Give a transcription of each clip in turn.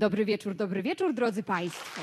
dobry wieczór, drodzy Państwo.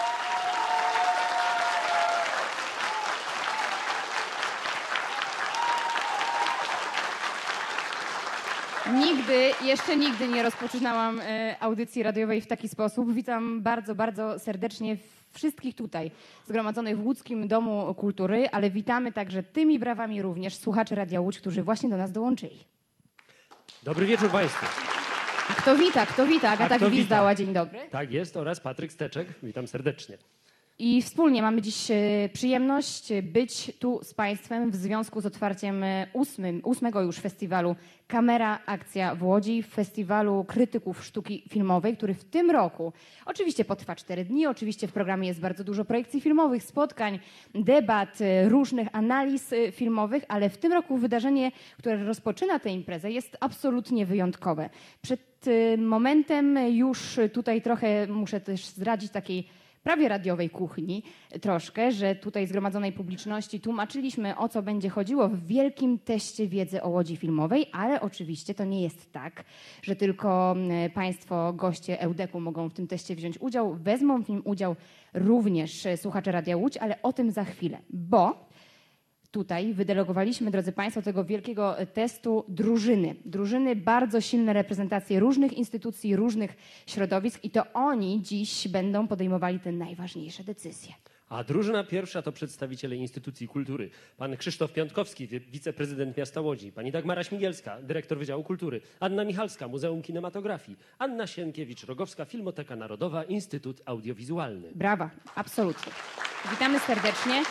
Jeszcze nigdy nie rozpoczynałam audycji radiowej w taki sposób. Witam bardzo, bardzo serdecznie wszystkich tutaj zgromadzonych w Łódzkim Domu Kultury, ale witamy także tymi brawami również słuchaczy Radia Łódź, którzy właśnie do nas dołączyli. Dobry wieczór Państwu. A kto wita? Agata Gwizdała, dzień dobry. Tak jest, oraz Patryk Steczek. Witam serdecznie. I wspólnie mamy dziś przyjemność być tu z Państwem w związku z otwarciem ósmego już festiwalu Kamera Akcja w Łodzi, festiwalu krytyków sztuki filmowej, który w tym roku oczywiście potrwa 4 dni, oczywiście w programie jest bardzo dużo projekcji filmowych, spotkań, debat, różnych analiz filmowych, ale w tym roku wydarzenie, które rozpoczyna tę imprezę, jest absolutnie wyjątkowe. Przed momentem już tutaj trochę muszę też zdradzić takiej prawie radiowej kuchni troszkę, że tutaj zgromadzonej publiczności tłumaczyliśmy, o co będzie chodziło w wielkim teście wiedzy o Łodzi filmowej, ale oczywiście to nie jest tak, że tylko Państwo, goście Eudeku mogą w tym teście wziąć udział. Wezmą w nim udział również słuchacze Radia Łódź, ale o tym za chwilę, bo tutaj wydelegowaliśmy, drodzy Państwo, tego wielkiego testu drużyny, bardzo silne reprezentacje różnych instytucji, różnych środowisk i to oni dziś będą podejmowali te najważniejsze decyzje. A drużyna pierwsza to przedstawiciele instytucji kultury. Pan Krzysztof Piątkowski, wiceprezydent miasta Łodzi, pani Dagmara Śmigielska, dyrektor Wydziału Kultury, Anna Michalska, Muzeum Kinematografii, Anna Sienkiewicz-Rogowska, Filmoteka Narodowa, Instytut Audiowizualny. Brawa, absolutnie. Witamy serdecznie.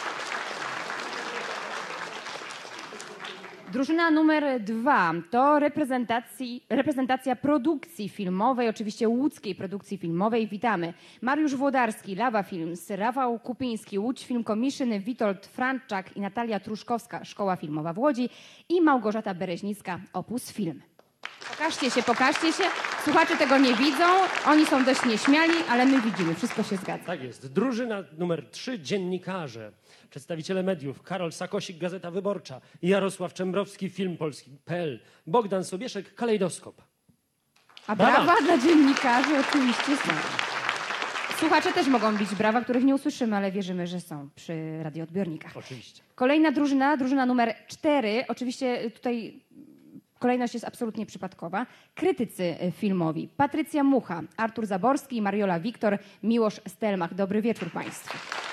Drużyna numer 2 to reprezentacja produkcji filmowej, oczywiście łódzkiej produkcji filmowej. Witamy Mariusz Włodarski, Lawa Films, Rafał Kupiński, Łódź Film Commission, Witold Franczak i Natalia Truszkowska, Szkoła Filmowa w Łodzi i Małgorzata Bereźnicka, Opus Film. Pokażcie się. Słuchacze tego nie widzą, oni są dość nieśmiali, ale my widzimy, wszystko się zgadza. Tak jest. Drużyna numer 3, dziennikarze. Przedstawiciele mediów, Karol Sakosik, Gazeta Wyborcza, Jarosław Czembrowski, Filmpolski.pl, Bogdan Sobieszek, Kalejdoskop. A brawa dla dziennikarzy oczywiście są. Słuchacze też mogą bić brawa, których nie usłyszymy, ale wierzymy, że są przy radioodbiornikach. Oczywiście. Kolejna drużyna numer 4, oczywiście tutaj kolejność jest absolutnie przypadkowa. Krytycy filmowi. Patrycja Mucha, Artur Zaborski, Mariola Wiktor, Miłosz Stelmach. Dobry wieczór Państwu.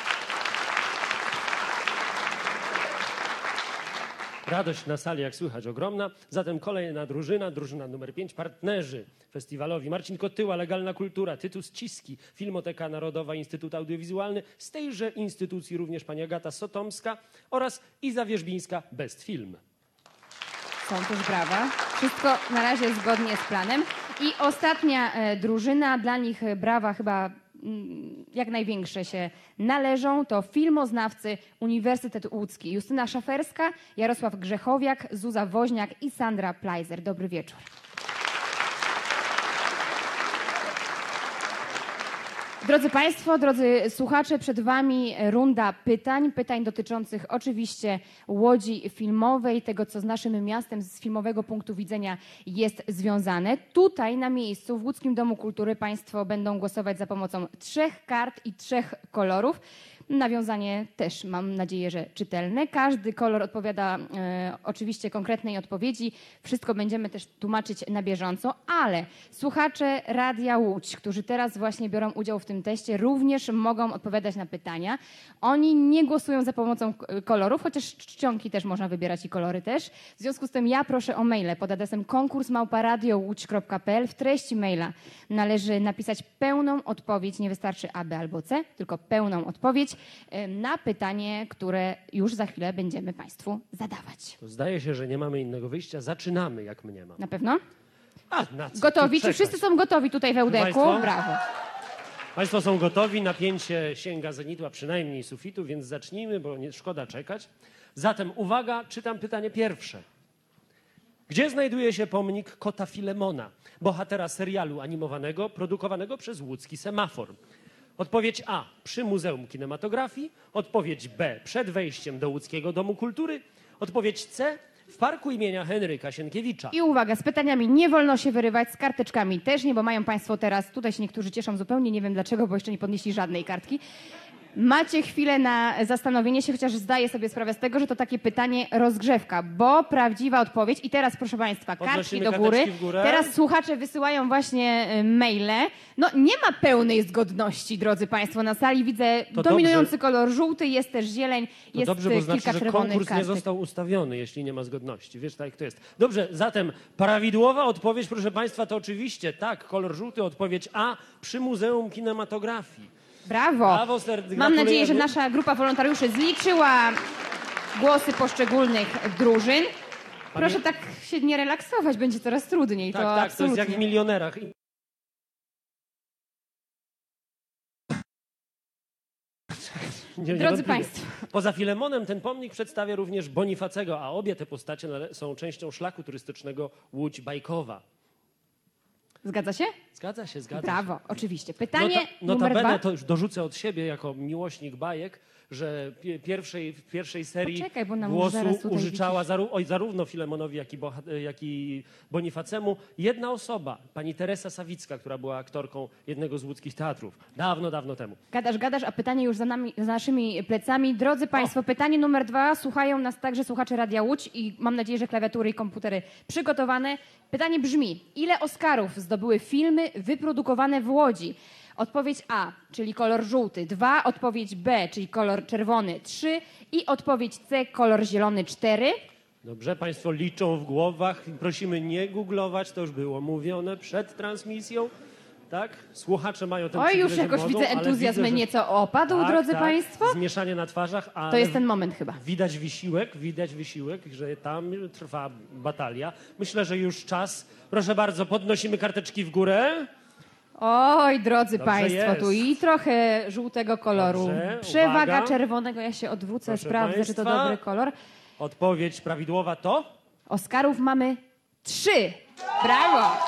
Radość na sali, jak słychać, ogromna. Zatem kolejna drużyna numer 5, partnerzy festiwalowi. Marcin Kotyła, Legalna Kultura, Tytus Ciski, Filmoteka Narodowa, Instytut Audiowizualny, z tejże instytucji również pani Agata Sotomska oraz Iza Wierzbińska, Best Film. Są też brawa. Wszystko na razie zgodnie z planem. I ostatnia drużyna, dla nich brawa chyba jak największe się należą, to filmoznawcy Uniwersytet Łódzki. Justyna Szaferska, Jarosław Grzechowiak, Zuza Woźniak i Sandra Plajzer. Dobry wieczór. Drodzy Państwo, drodzy słuchacze, przed Wami runda pytań dotyczących oczywiście Łodzi filmowej, tego co z naszym miastem z filmowego punktu widzenia jest związane. Tutaj na miejscu w Łódzkim Domu Kultury Państwo będą głosować za pomocą 3 kart i 3 kolorów. Nawiązanie też mam nadzieję, że czytelne. Każdy kolor odpowiada oczywiście konkretnej odpowiedzi. Wszystko będziemy też tłumaczyć na bieżąco, ale słuchacze Radia Łódź, którzy teraz właśnie biorą udział w tym teście, również mogą odpowiadać na pytania. Oni nie głosują za pomocą kolorów, chociaż czcionki też można wybierać i kolory też. W związku z tym ja proszę o maile pod adresem konkurs@radiołódź.pl. W treści maila należy napisać pełną odpowiedź, nie wystarczy A, B albo C, tylko pełną odpowiedź na pytanie, które już za chwilę będziemy Państwu zadawać. To zdaje się, że nie mamy innego wyjścia. Zaczynamy, jak mniemam. Na pewno? Na co Gotowi? tu Czy wszyscy są gotowi tutaj w Eudeku? Państwo? Brawo. Państwo są gotowi, napięcie sięga zenitu, a przynajmniej sufitu, więc zacznijmy, bo nie szkoda czekać. Zatem uwaga, czytam pytanie pierwsze. Gdzie znajduje się pomnik kota Filemona, bohatera serialu animowanego produkowanego przez łódzki Semafor? Odpowiedź A. Przy Muzeum Kinematografii. Odpowiedź B. Przed wejściem do Łódzkiego Domu Kultury. Odpowiedź C. w parku imienia Henryka Sienkiewicza. I uwaga, z pytaniami nie wolno się wyrywać, z karteczkami też nie, bo mają państwo teraz, tutaj się niektórzy cieszą zupełnie, nie wiem dlaczego, bo jeszcze nie podnieśli żadnej kartki. Macie chwilę na zastanowienie się, chociaż zdaję sobie sprawę z tego, że to takie pytanie rozgrzewka, bo prawdziwa odpowiedź, i teraz proszę państwa, kartki Podnosimy do góry, karteczki w górę. teraz słuchacze wysyłają właśnie maile. No nie ma pełnej zgodności, drodzy państwo, na sali widzę To dominujący dobrze. kolor żółty, jest też zieleń, No jest dobrze, bo kilka znaczy, że czerwonych konkurs nie kartek. został ustawiony, jeśli nie ma zgodności. Wiesz, tak jak to jest. Dobrze, zatem prawidłowa odpowiedź, proszę państwa, to oczywiście tak, kolor żółty, odpowiedź A przy Muzeum Kinematografii. Brawo. Brawo, Mam nadzieję, że gratulujemy. nasza grupa wolontariuszy zliczyła głosy poszczególnych drużyn. Proszę tak się nie relaksować, będzie coraz trudniej. Tak, to tak, to jest absolutnie. jak w Milionerach. Drodzy państwo. Poza Filemonem ten pomnik przedstawia również Bonifacego, a obie te postacie są częścią szlaku turystycznego Łódź Bajkowa. Zgadza się? Zgadza się, zgadza się. Brawo, oczywiście. Pytanie numer Notabene 2. to już dorzucę od siebie jako miłośnik bajek, że w pierwszej serii Poczekaj, bo nam głosu zaraz tutaj użyczała zarówno Filemonowi, jak i Bonifacemu jedna osoba, pani Teresa Sawicka, która była aktorką jednego z łódzkich teatrów. Dawno, dawno temu. Gadasz, a pytanie już za nami, za naszymi plecami. Drodzy państwo, pytanie numer 2. Słuchają nas także słuchacze Radia Łódź i mam nadzieję, że klawiatury i komputery przygotowane. Pytanie brzmi, ile Oscarów zdobyły filmy wyprodukowane w Łodzi? Odpowiedź A, czyli kolor żółty, 2, odpowiedź B, czyli kolor czerwony, 3 i odpowiedź C, kolor zielony, 4. Dobrze, państwo liczą w głowach. Prosimy nie googlować, to już było mówione przed transmisją. Tak? Słuchacze mają ten Oj, już przywilej, że jakoś mogą, widzę ale entuzjazm widzę, że- nieco opadł, Tak, drodzy tak, państwo. Zmieszanie na twarzach, ale To jest ten moment chyba. widać wysiłek, że tam trwa batalia. Myślę, że już czas. Proszę bardzo, podnosimy karteczki w górę. Oj, drodzy Dobrze państwo, jest. tu i trochę żółtego koloru. Dobrze, Przewaga uwaga. czerwonego, ja się odwrócę, Proszę sprawdzę, czy to państwa. dobry kolor. Odpowiedź prawidłowa to? Oscarów mamy 3. Brawo!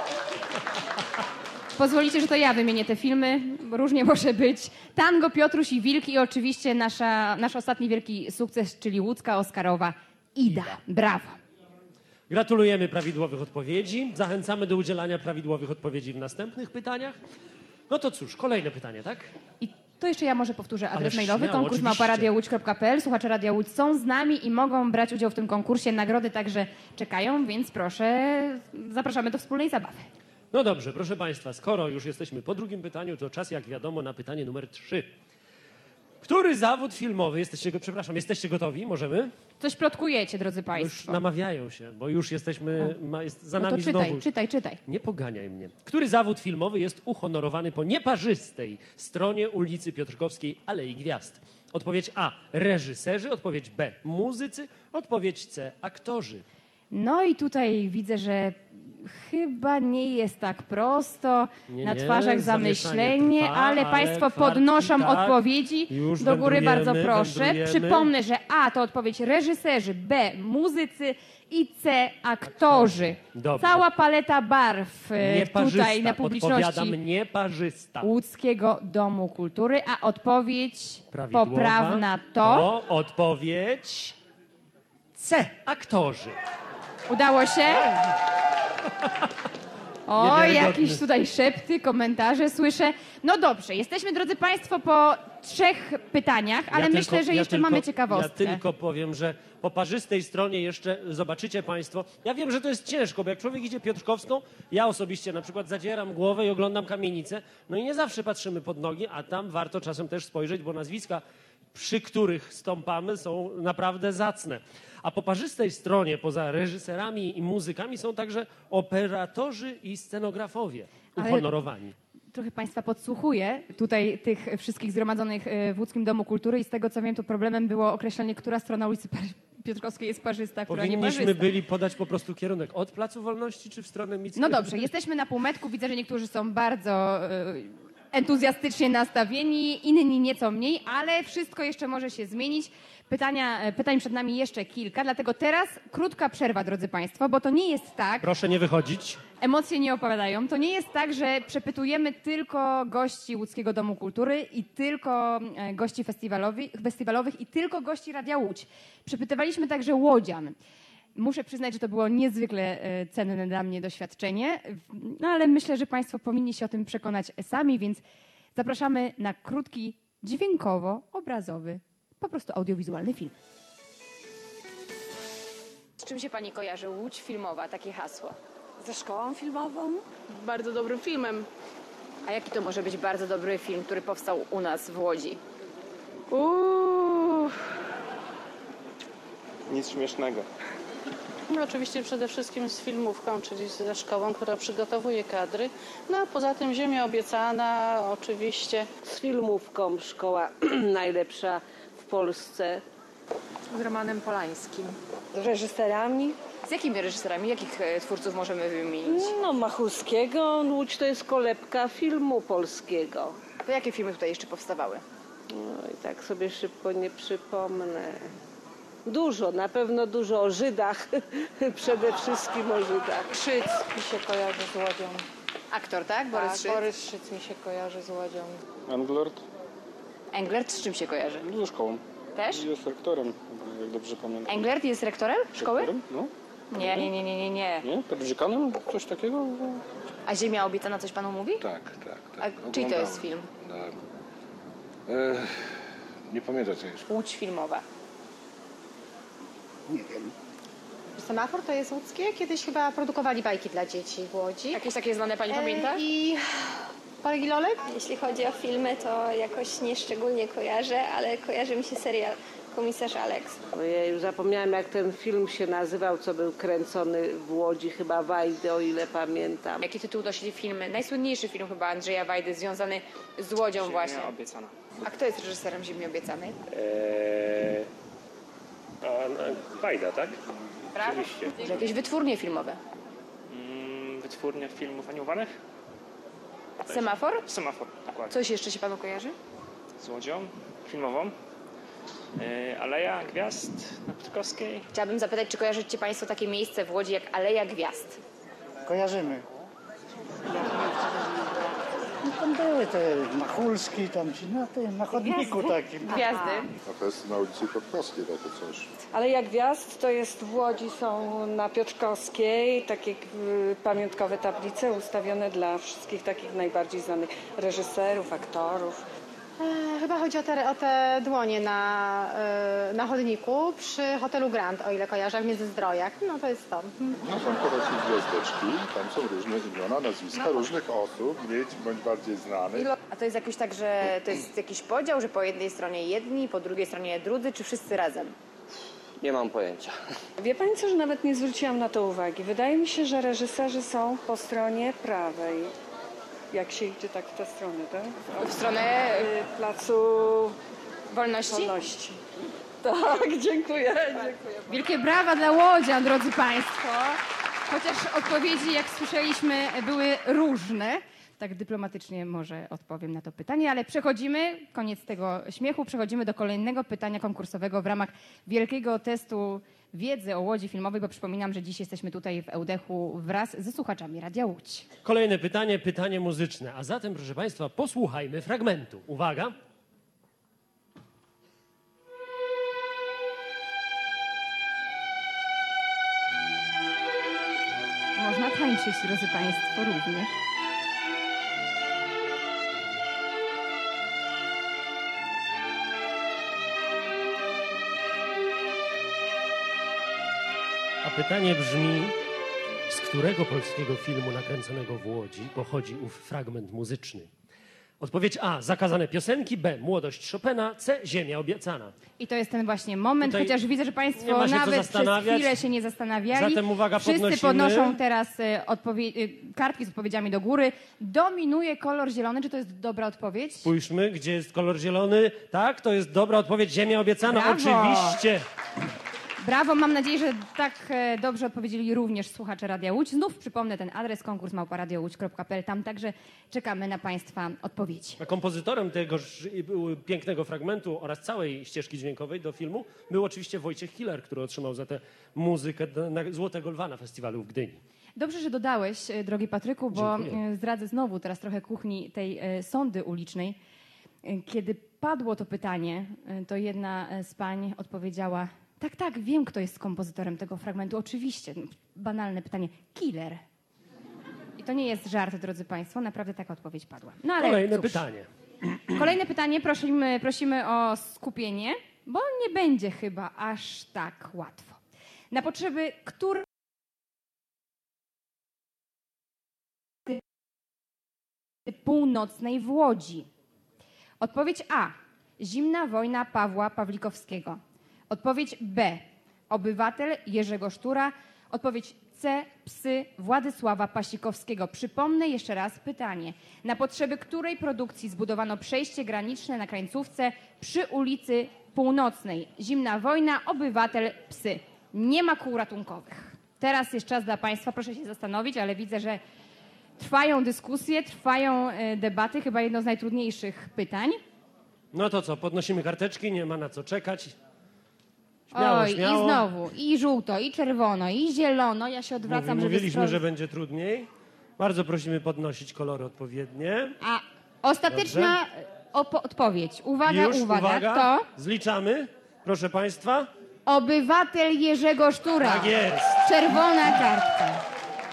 Pozwolicie, że to ja wymienię te filmy, bo różnie może być. Tango, Piotruś i Wilk i oczywiście nasz ostatni wielki sukces, czyli łódzka Oscarowa Ida. Brawo! Gratulujemy prawidłowych odpowiedzi. Zachęcamy do udzielania prawidłowych odpowiedzi w następnych pytaniach. No to cóż, kolejne pytanie, tak? I to jeszcze ja może powtórzę adres Ależ mailowy, śmiało, konkurs oczywiście. małpa.radiołódź.pl. Słuchacze Radia Łódź są z nami i mogą brać udział w tym konkursie. Nagrody także czekają, więc proszę, zapraszamy do wspólnej zabawy. No dobrze, proszę państwa, skoro już jesteśmy po drugim pytaniu, to czas, jak wiadomo, na pytanie numer 3. Który zawód filmowy, jesteście gotowi? Możemy? Coś plotkujecie, drodzy Już państwo. namawiają się, bo już jesteśmy, jest za No to nami znowu. czytaj. Nie poganiaj mnie. Który zawód filmowy jest uhonorowany po nieparzystej stronie ulicy Piotrkowskiej Alei Gwiazd? Odpowiedź A. Reżyserzy. Odpowiedź B. Muzycy. Odpowiedź C. Aktorzy. No i tutaj widzę, że chyba nie jest tak prosto. Nie, Na nie, twarzach zamieszanie zamyślenie, trwa, ale ale państwo kwartki, podnoszą tak. odpowiedzi. Już Do góry bardzo wędrujemy, proszę. wędrujemy. Przypomnę, że A to odpowiedź reżyserzy, B muzycy i C aktorzy. Dobrze. Cała paleta barw Nieparzysta. tutaj na publiczności Podpowiadam, nieparzysta. Łódzkiego Domu Kultury, a odpowiedź Prawidłowa. poprawna to... To odpowiedź C. Aktorzy. Udało się? O, Niewiarygodny. jakieś tutaj szepty, komentarze słyszę. No dobrze, jesteśmy, drodzy państwo, po 3 pytaniach, ale myślę, że jeszcze mamy ciekawostkę. Ja tylko powiem, że po parzystej stronie jeszcze zobaczycie państwo. Ja wiem, że to jest ciężko, bo jak człowiek idzie Piotrkowską, ja osobiście na przykład zadzieram głowę i oglądam kamienicę, no i nie zawsze patrzymy pod nogi, a tam warto czasem też spojrzeć, bo nazwiska, przy których stąpamy, są naprawdę zacne. A po parzystej stronie, poza reżyserami i muzykami, są także operatorzy i scenografowie Ale- uhonorowani. Trochę państwa podsłuchuję tutaj tych wszystkich zgromadzonych w Łódzkim Domu Kultury i z tego co wiem, to problemem było określenie, która strona ulicy Piotrkowskiej jest parzysta, która nie Powinniśmy parzysta. byli podać po prostu kierunek od Placu Wolności czy w stronę Mickiewicza? No dobrze, jesteśmy na półmetku. Widzę, że niektórzy są bardzo entuzjastycznie nastawieni, inni nieco mniej, ale wszystko jeszcze może się zmienić. Pytań przed nami jeszcze kilka, dlatego teraz krótka przerwa, drodzy państwo, bo to nie jest tak, Proszę nie wychodzić. emocje nie opowiadają, to nie jest tak, że przepytujemy tylko gości Łódzkiego Domu Kultury i tylko gości festiwalowych i tylko gości Radia Łódź. Przepytywaliśmy także łodzian. Muszę przyznać, że to było niezwykle cenne dla mnie doświadczenie, no ale myślę, że Państwo powinni się o tym przekonać sami, więc zapraszamy na krótki, dźwiękowo-obrazowy, po prostu audiowizualny film. Z czym się Pani kojarzy Łódź filmowa, takie hasło? Ze szkołą filmową? Bardzo dobrym filmem. A jaki to może być bardzo dobry film, który powstał u nas w Łodzi? Nic śmiesznego. No oczywiście przede wszystkim z filmówką, czyli ze szkołą, która przygotowuje kadry. No a poza tym Ziemia Obiecana oczywiście. Z filmówką szkoła najlepsza w Polsce. Z Romanem Polańskim. Z reżyserami? Z jakimi reżyserami, jakich twórców możemy wymienić? No Machulskiego, Łódź to jest kolebka filmu polskiego. To jakie filmy tutaj jeszcze powstawały? No i tak sobie szybko nie przypomnę. Dużo, na pewno dużo o Żydach. Przede wszystkim o Żydach. Szyc mi się kojarzy z Łodzią. Aktor, tak? Borys Szyc? Borys Szyc mi się kojarzy z Łodzią. Englert Englert z czym się kojarzy? ze szkołą. Też? Jest rektorem, jak dobrze pamiętam. Englert jest rektorem szkoły? Rektorem? No, Nie. nie? Przed dziekanem? Coś takiego? A Ziemia Obiecana coś Panu mówi? Tak. A czyj to jest film? Nie pamiętam co jest. Łódź filmowa. Semafor to jest łódzkie. Kiedyś chyba produkowali bajki dla dzieci w Łodzi. Jakieś takie znane Pani pamięta? I Parę Lolek? Jeśli chodzi o filmy, to jakoś nieszczególnie kojarzę, ale kojarzy mi się serial Komisarz Alex. Ojej, zapomniałem jak ten film się nazywał, co był kręcony w Łodzi, chyba Wajdy, o ile pamiętam. Jaki tytuł nosili filmy? Najsłynniejszy film chyba Andrzeja Wajdy związany z Łodzią właśnie. Ziemia Obiecana. A kto jest reżyserem Ziemi Obiecanej? Wajda, tak? Prawda? Oczywiście. Może jakieś wytwórnie filmowe? Wytwórnia filmów animowanych? Semafor? Semafor, dokładnie. Coś jeszcze się Panu kojarzy? Z Łodzią filmową. Aleja Gwiazd na Piotrkowskiej. Chciałabym zapytać, czy kojarzycie Państwo takie miejsce w Łodzi jak Aleja Gwiazd? Kojarzymy. No tam były te Machulski, tam ci na chodniku takim. Gwiazdy. A to jest na ulicy Piotrkowskiej takie coś. Ale jak gwiazd, to jest w Łodzi, są na Piotrkowskiej takie pamiątkowe tablice ustawione dla wszystkich takich najbardziej znanych reżyserów, aktorów. Chyba chodzi o te dłonie na chodniku przy hotelu Grand, o ile kojarzę, w Międzyzdrojach. No to jest to. No są powiedzmy gwiazdeczki, tam są różne imiona, nazwiska różnych osób, mniej bądź bardziej znanych. A to jest jakoś tak, że to jest jakiś podział, że po jednej stronie jedni, po drugiej stronie drudzy, czy wszyscy razem? Nie mam pojęcia. Wie pani co, że nawet nie zwróciłam na to uwagi. Wydaje mi się, że reżyserzy są po stronie prawej. Jak się idzie tak w tę stronę, tak? W stronę Placu wolności? Wolności. Tak, dziękuję. Wielkie brawa dla Łodzian, drodzy Państwo. Chociaż odpowiedzi, jak słyszeliśmy, były różne. Tak dyplomatycznie może odpowiem na to pytanie, ale koniec tego śmiechu, przechodzimy do kolejnego pytania konkursowego w ramach wielkiego testu wiedzy o Łodzi filmowej, bo przypominam, że dziś jesteśmy tutaj w Eudechu wraz ze słuchaczami Radia Łódź. Kolejne pytanie, pytanie muzyczne. A zatem, proszę Państwa, posłuchajmy fragmentu. Uwaga. Można tańczyć, drodzy Państwo, również. A pytanie brzmi, z którego polskiego filmu nakręconego w Łodzi pochodzi ów fragment muzyczny? Odpowiedź A. Zakazane piosenki. B. Młodość Chopina. C. Ziemia Obiecana. I to jest ten właśnie moment, Tutaj chociaż widzę, że nie Państwo ma się co nawet przez zastanawiać. chwilę się nie zastanawiali. Zatem uwaga, Wszyscy podnosimy. podnoszą teraz kartki z odpowiedziami do góry. Dominuje kolor zielony. Czy to jest dobra odpowiedź? Spójrzmy, gdzie jest kolor zielony. Tak, to jest dobra odpowiedź. Ziemia Obiecana. Brawo. Oczywiście. Brawo, mam nadzieję, że tak dobrze odpowiedzieli również słuchacze Radia Łódź. Znów przypomnę ten adres, konkurs@radiołódź.pl. Tam także czekamy na Państwa odpowiedzi. A kompozytorem tego pięknego fragmentu oraz całej ścieżki dźwiękowej do filmu był oczywiście Wojciech Hiller, który otrzymał za tę muzykę Złotego Lwa na festiwalu w Gdyni. Dobrze, że dodałeś, drogi Patryku, bo Dziękuję. zdradzę znowu teraz trochę kuchni tej sondy ulicznej. Kiedy padło to pytanie, to jedna z pań odpowiedziała Tak, wiem, kto jest kompozytorem tego fragmentu. Oczywiście. Banalne pytanie. Killer. I to nie jest żart, drodzy Państwo. Naprawdę taka odpowiedź padła. No ale Kolejne cóż. pytanie. Kolejne pytanie. Prosimy o skupienie, bo nie będzie chyba aż tak łatwo. Na potrzeby której północnej w Łodzi? Odpowiedź A. Zimna wojna Pawła Pawlikowskiego. Odpowiedź B. Obywatel Jerzego Sztura. Odpowiedź C. Psy Władysława Pasikowskiego. Przypomnę jeszcze raz pytanie. Na potrzeby której produkcji zbudowano przejście graniczne na Krańcówce przy ulicy Północnej? Zimna wojna, obywatel, psy. Nie ma kół ratunkowych. Teraz jest czas dla Państwa. Proszę się zastanowić, ale widzę, że trwają dyskusje, trwają debaty. Chyba jedno z najtrudniejszych pytań. No to co, podnosimy karteczki, nie ma na co czekać. Śmiało, Oj, śmiało. i znowu, i żółto, i czerwono, i zielono. Ja się odwracam, żeby Mówiliśmy, sprawdzić. że będzie trudniej. Bardzo prosimy podnosić kolory odpowiednie. A ostateczna odpowiedź. Uwaga, Już, uwaga. To Zliczamy. Proszę Państwa. obywatel Jerzego Sztura. Tak jest. Czerwona kartka.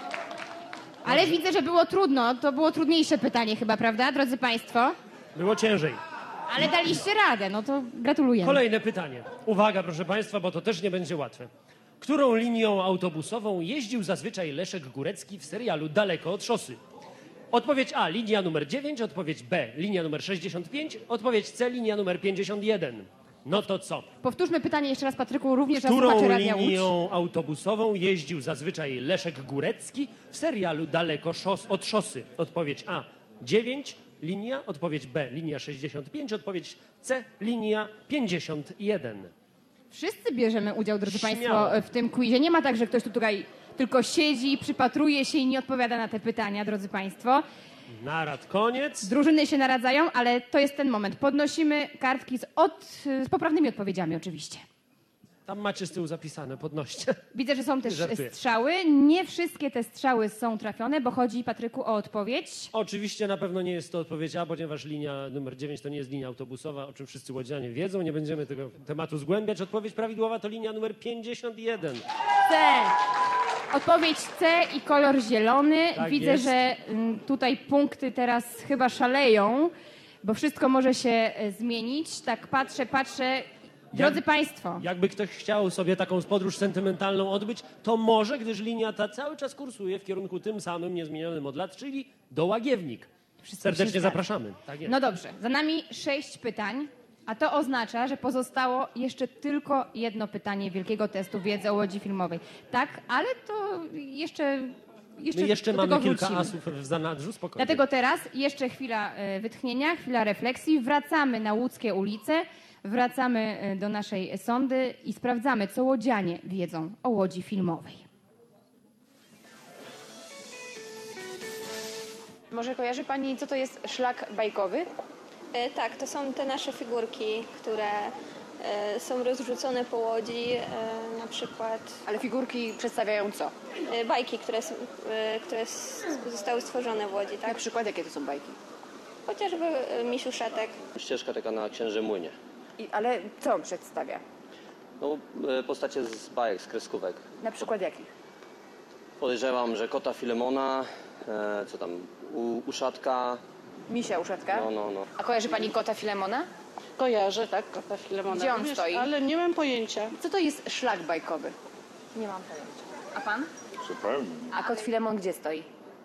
Ale widzę, że było trudno. To było trudniejsze pytanie chyba, prawda, drodzy Państwo? Było ciężej. Ale daliście radę, no to gratulujemy. Kolejne pytanie. Uwaga, proszę Państwa, bo to też nie będzie łatwe. Którą linią autobusową jeździł zazwyczaj Leszek Górecki w serialu Daleko od szosy? Odpowiedź A, linia numer 9, odpowiedź B, linia numer 65, odpowiedź C, linia numer 51. No to co? Powtórzmy pytanie jeszcze raz, Patryku, również dla Którą słuchaczy Radia Łódź. linią autobusową jeździł zazwyczaj Leszek Górecki w serialu Daleko od szosy? Odpowiedź A, 9, linia, odpowiedź B, linia 65, odpowiedź C, linia 51. Wszyscy bierzemy udział, drodzy Śmiało. Państwo, w tym quizie. Nie ma tak, że ktoś tu tutaj tylko siedzi, przypatruje się i nie odpowiada na te pytania, drodzy Państwo. Narad koniec. Drużyny się naradzają, ale to jest ten moment. Podnosimy kartki z poprawnymi odpowiedziami oczywiście. Tam macie z tyłu zapisane, podnoście. Widzę, że są też Żartuję. strzały. Nie wszystkie te strzały są trafione, bo chodzi, Patryku, o odpowiedź. Oczywiście na pewno nie jest to odpowiedź A, ponieważ linia numer 9 to nie jest linia autobusowa, o czym wszyscy łodzianie wiedzą. Nie będziemy tego tematu zgłębiać. Odpowiedź prawidłowa to linia numer 51. C. Odpowiedź C i kolor zielony. Tak Widzę, jest. że tutaj punkty teraz chyba szaleją, bo wszystko może się zmienić. Tak patrzę. Drodzy Państwo, Jakby ktoś chciał sobie taką podróż sentymentalną odbyć, to może, gdyż linia ta cały czas kursuje w kierunku tym samym, niezmienionym od lat, czyli do Łagiewnik. Wszystko się Serdecznie zgadza. zapraszamy. Tak jest. No dobrze, za nami 6 pytań, a to oznacza, że pozostało jeszcze tylko jedno pytanie wielkiego testu wiedzy o Łodzi Filmowej. Tak, ale to jeszcze My jeszcze do mamy tego kilka wrócimy. asów w zanadrzu, spokojnie. Dlatego teraz jeszcze chwila wytchnienia, chwila refleksji. Wracamy na łódzkie ulice, wracamy do naszej sądy i sprawdzamy, co łodzianie wiedzą o Łodzi Filmowej. Może kojarzy Pani, co to jest szlak bajkowy? Tak, to są te nasze figurki, które są rozrzucone po Łodzi, na przykład Ale figurki przedstawiają co? bajki, które zostały stworzone w Łodzi, Na tak? przykład jakie to są bajki? Chociażby Misiu Szatek. Ścieżka taka na Księży Młynie. Ale co on przedstawia? No, postacie z bajek, z kreskówek. Na przykład jakich? Podejrzewam, że kota Filemona, co tam, uszatka. Misia uszatka? No. A kojarzy Pani kota Filemona? Kojarzę, tak, kota Filemona. Gdzie on również, stoi? Ale nie mam pojęcia. Co to jest szlak bajkowy? Nie mam pojęcia. A Pan? Zupełnie. A kot Filemon gdzie stoi?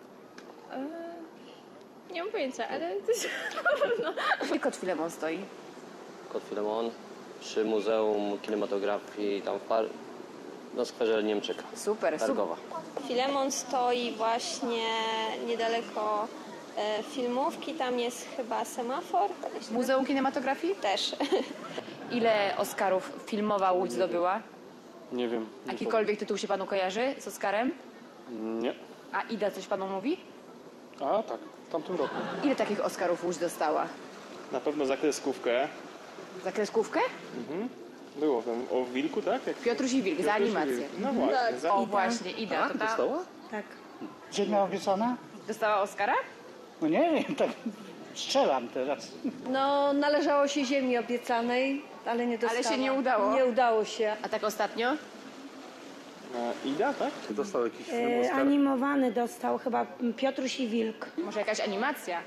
Nie mam pojęcia, ale to jest... Gdzie kot Filemon stoi? Kot Filemon przy Muzeum Kinematografii, tam na skwerze Niemczyka. Super, Targowa. Filemon stoi właśnie niedaleko filmówki, tam jest chyba semafor. Muzeum Kinematografii? Też. Ile Oscarów filmowa Łódź zdobyła? Nie wiem. Jakikolwiek tytuł się Panu kojarzy z Oscarem? Nie. A Ida coś Panu mówi? A tak, w tamtym roku. Ile takich Oscarów Łódź dostała? Na pewno za kreskówkę. Za kreskówkę? Było tam o wilku, tak? Piotruś i Wilk, za animację. No właśnie. Za... O właśnie, Ida. To ta... Dostała? Ziemia obiecana? Dostała Oscara? No nie wiem, tak Strzelam teraz. No, należało się Ziemi Obiecanej, ale nie dostała. Ale się nie udało. Nie udało się. A tak ostatnio? Ida, tak? Dostał jakiś film Oscar? Animowany dostał chyba Piotruś i Wilk. Może jakaś animacja?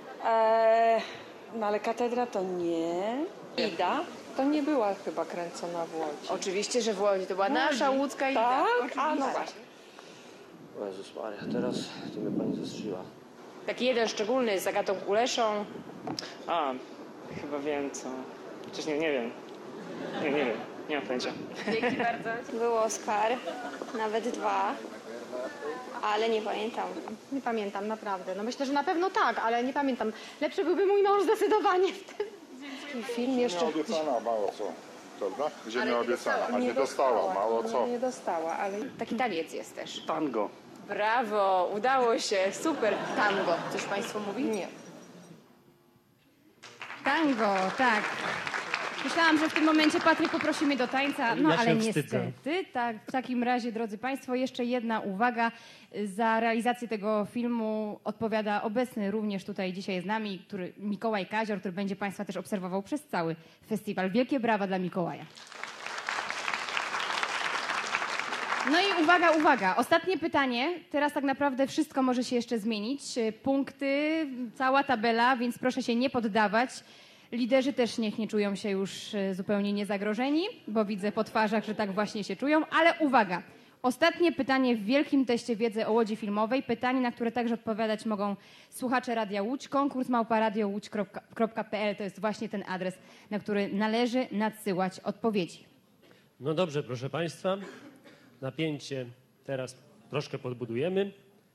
No ale katedra to nie. Ida to nie była chyba kręcona w Łodzi. Oczywiście, że w Łodzi. To była nasza łódzka Ida. Tak? Oczywiście. A, no właśnie. O Jezus Maria, teraz to mnie pani zastrzeliła. Taki jeden szczególny z Agatą Kuleszą. A, chyba wiem co. Chociaż nie wiem. Nie wiem. Nie mam pojęcia. Dzięki bardzo. Był Oscar, nawet 2, ale nie pamiętam. Nie pamiętam, naprawdę. No myślę, że na pewno tak, ale nie pamiętam. Lepszy byłby mój mąż zdecydowanie w tym. Film jeszcze... Ziemia obiecana, mało co. Prawda? Ziemia nie obiecana, dostała. a nie dostała, mało co. Nie dostała, ale... Taki taniec jest też. Tango. Brawo, udało się. Super. Tango. Coś państwo mówi? Nie. Tango, tak. Myślałam, że w tym momencie Patryk poprosimy do tańca, no Ja się ale wstydzę. niestety. Tak, w takim razie, drodzy Państwo, jeszcze jedna uwaga. Za realizację tego filmu odpowiada obecny również tutaj dzisiaj z nami, Mikołaj Kazior, który będzie Państwa też obserwował przez cały festiwal. Wielkie brawa dla Mikołaja. No i uwaga, uwaga. Ostatnie pytanie. Teraz tak naprawdę wszystko może się jeszcze zmienić. Punkty, cała tabela, więc proszę się nie poddawać. Liderzy też niech nie czują się już zupełnie niezagrożeni, bo widzę po twarzach, że tak właśnie się czują. Ale uwaga. Ostatnie pytanie w wielkim teście wiedzy o Łodzi Filmowej. Pytanie, na które także odpowiadać mogą słuchacze Radia Łódź. Konkurs @radiołódź.pl to jest właśnie ten adres, na który należy nadsyłać odpowiedzi. No dobrze, proszę Państwa. Napięcie teraz troszkę podbudujemy.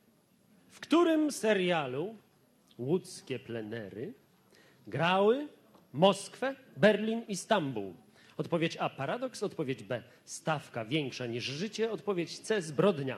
W którym serialu łódzkie plenery grały Moskwę, Berlin i Stambuł? Odpowiedź A. Paradoks. Odpowiedź B. Stawka większa niż życie. Odpowiedź C. Zbrodnia.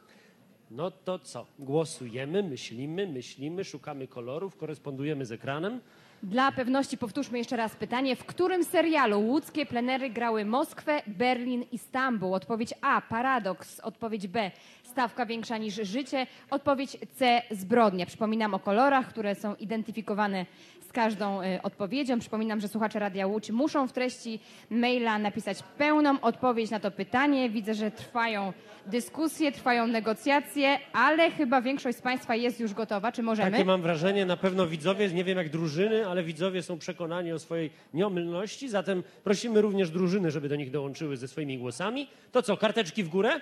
No to co? Głosujemy, myślimy, szukamy kolorów, korespondujemy z ekranem. Dla pewności powtórzmy jeszcze raz pytanie. W którym serialu łódzkie plenery grały Moskwę, Berlin i Stambuł? Odpowiedź A. Paradoks. Odpowiedź B. Stawka większa niż życie. Odpowiedź C. Zbrodnia. Przypominam o kolorach, które są identyfikowane z każdą odpowiedzią. Przypominam, że słuchacze Radia Łódź muszą w treści maila napisać pełną odpowiedź na to pytanie. Widzę, że trwają dyskusje, trwają negocjacje, ale chyba większość z Państwa jest już gotowa. Czy możemy? Takie mam wrażenie, na pewno widzowie, nie wiem jak drużyny, ale widzowie są przekonani o swojej nieomylności, zatem prosimy również drużyny, żeby do nich dołączyły ze swoimi głosami. To co, karteczki w górę?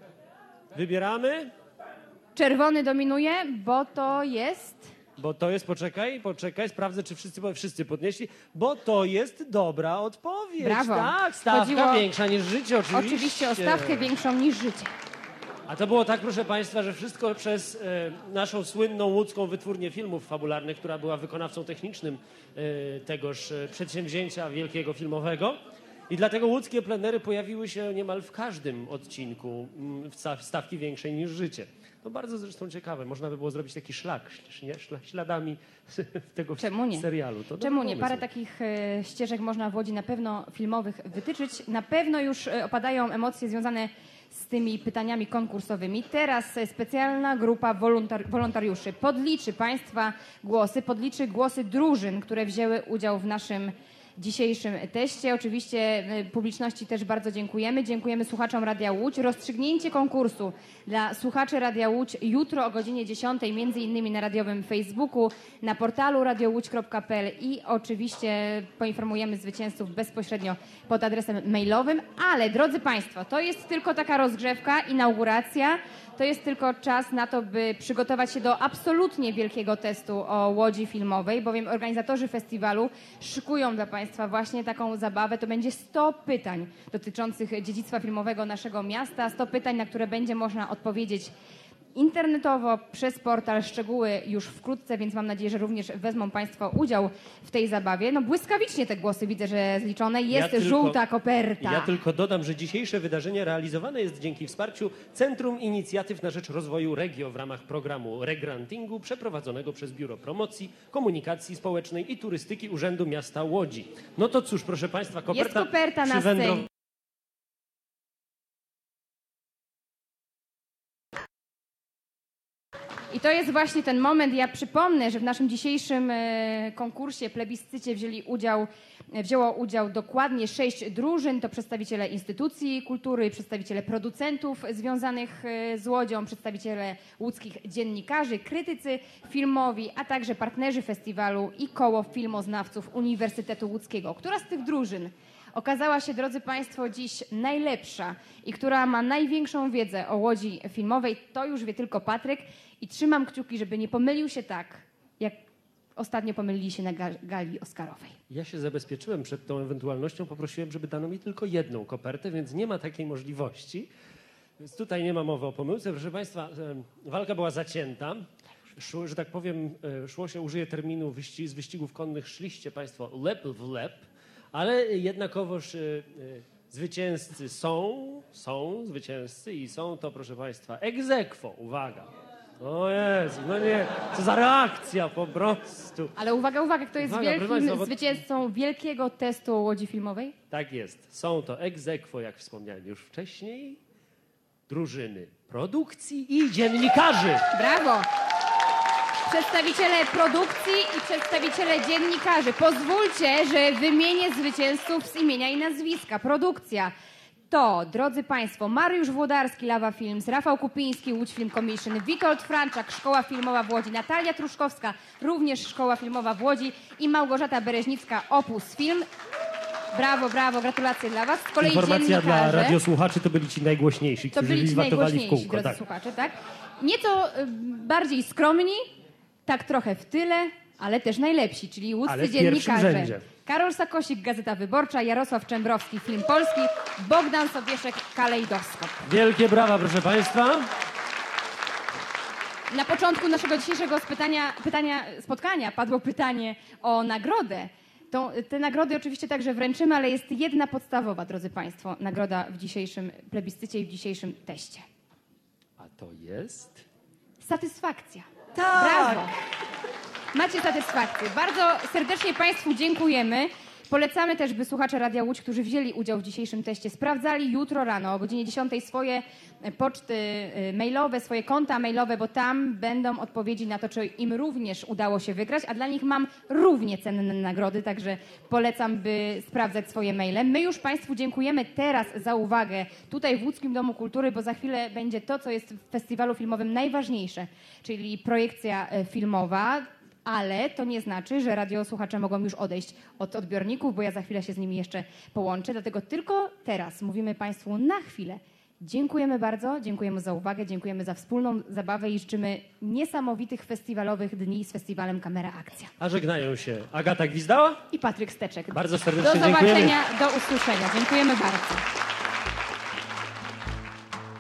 Wybieramy? Czerwony dominuje, bo to jest... Bo to jest, poczekaj, sprawdzę, czy wszyscy podnieśli, bo to jest dobra odpowiedź. Brawo. Tak, stawka Chodziło większa niż życie, oczywiście. Oczywiście o stawkę większą niż życie. A to było tak, proszę Państwa, że wszystko przez naszą słynną łódzką wytwórnię filmów fabularnych, która była wykonawcą technicznym tegoż przedsięwzięcia wielkiego filmowego. I dlatego łódzkie plenery pojawiły się niemal w każdym odcinku stawki większej niż życie. To bardzo zresztą ciekawe. Można by było zrobić taki szlak, nie? Śladami tego serialu. To Czemu nie? pomysł. Parę takich ścieżek można w Łodzi na pewno filmowych wytyczyć. Na pewno już opadają emocje związane z tymi pytaniami konkursowymi. Teraz specjalna grupa wolontariuszy podliczy Państwa głosy, podliczy głosy drużyn, które wzięły udział w naszym dzisiejszym teście. Oczywiście publiczności też bardzo dziękujemy. Dziękujemy słuchaczom Radia Łódź. Rozstrzygnięcie konkursu dla słuchaczy Radia Łódź jutro o godzinie 10, między innymi na radiowym Facebooku, na portalu radiołódź.pl i oczywiście poinformujemy zwycięzców bezpośrednio pod adresem mailowym. Ale drodzy Państwo, to jest tylko taka rozgrzewka, inauguracja. To jest tylko czas na to, by przygotować się do absolutnie wielkiego testu o Łodzi Filmowej, bowiem organizatorzy festiwalu szykują dla Państwa właśnie taką zabawę. To będzie 100 pytań dotyczących dziedzictwa filmowego naszego miasta, 100 pytań, na które będzie można odpowiedzieć internetowo, przez portal. Szczegóły już wkrótce, więc mam nadzieję, że również wezmą Państwo udział w tej zabawie. No błyskawicznie te głosy widzę, że zliczone. Jest żółta koperta. Ja tylko dodam, że dzisiejsze wydarzenie realizowane jest dzięki wsparciu Centrum Inicjatyw na Rzecz Rozwoju Regio w ramach programu Regrantingu przeprowadzonego przez Biuro Promocji, Komunikacji Społecznej i Turystyki Urzędu Miasta Łodzi. No to cóż, proszę Państwa, koperta, jest koperta na scenie. I to jest właśnie ten moment. Ja przypomnę, że w naszym dzisiejszym konkursie, plebiscycie wzięło udział dokładnie 6 drużyn. To przedstawiciele instytucji kultury, przedstawiciele producentów związanych z Łodzią, przedstawiciele łódzkich dziennikarzy, krytycy filmowi, a także partnerzy festiwalu i koło filmoznawców Uniwersytetu Łódzkiego. Która z tych drużyn okazała się, drodzy Państwo, dziś najlepsza i która ma największą wiedzę o Łodzi filmowej, to już wie tylko Patryk. I trzymam kciuki, żeby nie pomylił się tak, jak ostatnio pomylili się na gali oscarowej. Ja się zabezpieczyłem przed tą ewentualnością, poprosiłem, żeby dano mi tylko jedną kopertę, więc nie ma takiej możliwości. Więc tutaj nie ma mowy o pomyłce. Proszę Państwa, walka była zacięta. Że tak powiem, użyję terminu z wyścigów konnych, szliście Państwo lep w lep, ale jednakowoż zwycięzcy są zwycięzcy i są to, proszę Państwa, ex aequo. Uwaga. O Jezu, no nie, co za reakcja po prostu. Ale uwaga, kto jest Uwaga, wielkim proszę Państwa, zwycięzcą wielkiego testu o Łodzi filmowej? Tak jest. Są to ex aequo, jak wspomniałem już wcześniej, drużyny produkcji i dziennikarzy. Brawo! Przedstawiciele produkcji i przedstawiciele dziennikarzy. Pozwólcie, że wymienię zwycięzców z imienia i nazwiska. Produkcja to, drodzy Państwo, Mariusz Włodarski, Lawa Films, Rafał Kupiński, Łódź Film Commission, Witold Franczak, Szkoła Filmowa w Łodzi, Natalia Truszkowska, również Szkoła Filmowa w Łodzi i Małgorzata Bereźnicka, Opus Film. Brawo, brawo, gratulacje dla Was. Z kolei Informacja dla radiosłuchaczy, to byli ci najgłośniejsi, to którzy byli ci watowali w najgłośniejsi, kółko. drodzy słuchacze, tak? Nieco bardziej skromni, tak trochę w tyle, ale też najlepsi, czyli Ale łódzcy w pierwszym dziennikarze. rzędzie. Karol Sakosik, Gazeta Wyborcza, Jarosław Czembrowski, Film Polski, Bogdan Sobieszek, Kalejdoskop. Wielkie brawa, proszę Państwa. Na początku naszego dzisiejszego spotkania padło pytanie o nagrodę. Te nagrody oczywiście także wręczymy, ale jest jedna podstawowa, drodzy Państwo, nagroda w dzisiejszym plebiscycie i w dzisiejszym teście. A to jest? Satysfakcja. Tak. Brawo. Macie satysfakcję. Bardzo serdecznie Państwu dziękujemy. Polecamy też, by słuchacze Radia Łódź, którzy wzięli udział w dzisiejszym teście, sprawdzali jutro rano o godzinie 10 swoje poczty mailowe, swoje konta mailowe, bo tam będą odpowiedzi na to, czy im również udało się wygrać, a dla nich mam równie cenne nagrody, także polecam, by sprawdzać swoje maile. My już Państwu dziękujemy teraz za uwagę tutaj w Łódzkim Domu Kultury, bo za chwilę będzie to, co jest w festiwalu filmowym najważniejsze, czyli projekcja filmowa. Ale to nie znaczy, że radiosłuchacze mogą już odejść od odbiorników, bo ja za chwilę się z nimi jeszcze połączę. Dlatego tylko teraz mówimy Państwu na chwilę. Dziękujemy bardzo, dziękujemy za uwagę, dziękujemy za wspólną zabawę i życzymy niesamowitych festiwalowych dni z festiwalem Kamera Akcja. A żegnają się Agata Gwizdała i Patryk Steczek. Bardzo serdecznie do zobaczenia, dziękujemy. do usłyszenia. Dziękujemy bardzo.